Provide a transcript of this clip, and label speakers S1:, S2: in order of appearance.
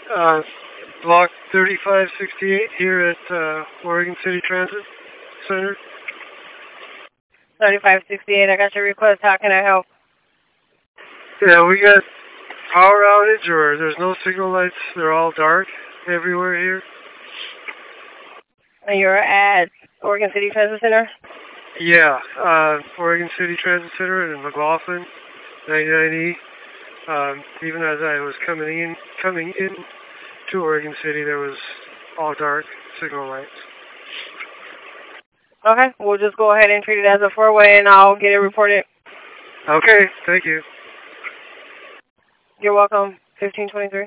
S1: Block 3568 here at Oregon City Transit Center.
S2: 3568, I got your request. How can I help?
S1: Yeah, we got power outage, or there's no signal lights. They're all dark everywhere here.
S2: And you're at Oregon City Transit Center?
S1: Yeah, Oregon City Transit Center in McLaughlin, 99E. Even as I was coming in to Oregon City, there was all dark signal lights.
S2: Okay, we'll just go ahead and treat it as a four-way, and I'll get it reported.
S1: Okay, thank you.
S2: You're welcome. 1523.